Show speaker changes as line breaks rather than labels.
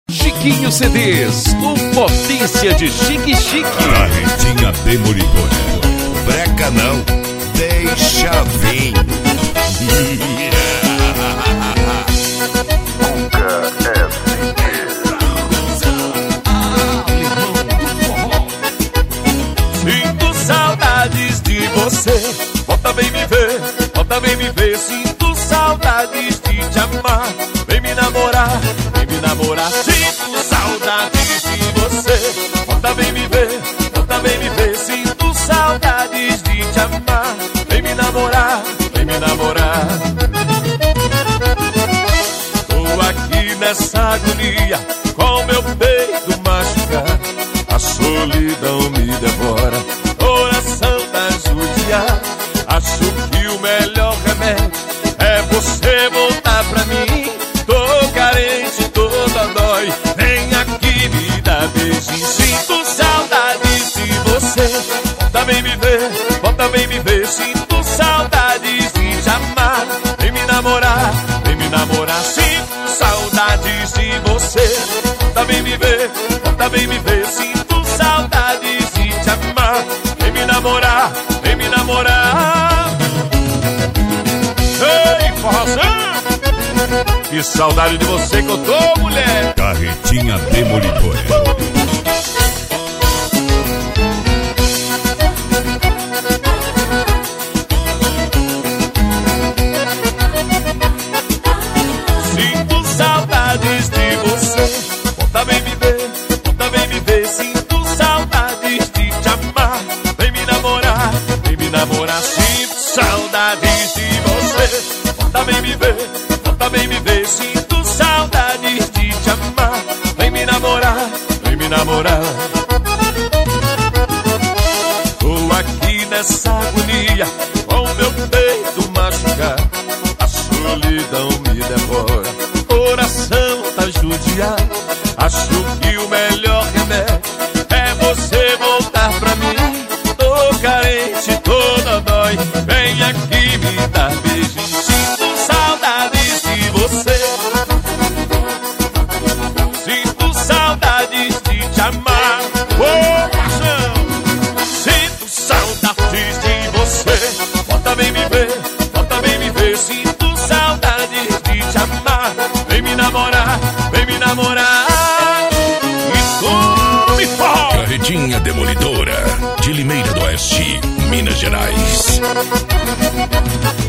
Chiquinho CDs, com potência de chique-chique.
Carretinha demolidora. Breca não, deixa vir.
Nunca
Sinto saudades de você. Volta, vem me ver, volta, vem me ver. Sinto saudades de te amar. Vem me namorar, vem me namorar. Sinto saudades de você. Volta, vem me ver, volta, vem me ver. Sinto saudades de te amar. Vem me namorar, vem me namorar. Tô aqui nessa agonia, com meu peito machucado. A solidão me devora, coração tá judiado. Acho que o melhor remédio é você voltar pra mim. Tô carente, toda dói. Vem aqui me dar beijinho. Sinto saudades de você. Volta, vem me ver, volta, vem me ver. Sinto saudades de te amar. Vem me namorar, vem me namorar. Sinto saudades de você. Volta, vem me ver, volta, vem me ver. Sinto saudades de te amar. Vem me namorar, vem me namorar. Ei, forrozão! Que saudade de você que eu tô, mulher.
Carretinha demolidora.
Sinto saudades de você. Volta, vem me ver, volta, vem me ver. Sinto saudades de te amar. Vem me namorar, vem me namorar. Sinto saudades de você. Volta, vem me ver, volta, vem me ver. Sinto saudades de te amar. Vem me namorar, vem me namorar. Tô aqui nessa agonia, com meu peito machucado. A solidão me devora, coração tá judiado. Acho que o melhor remédio é você voltar pra mim. Tô carente, toda dói. Vem aqui me dar beijinho. Sinto saudades de você. Sinto saudades de te amar. Oh, paixão! Sinto saudades de você. Volta, vem me ver, volta, vem me ver. Sinto saudades de te amar. Vem me namorar, vem me namorar. E tome forró.
Carretinha demolidora. De Limeira do Oeste, Minas Gerais.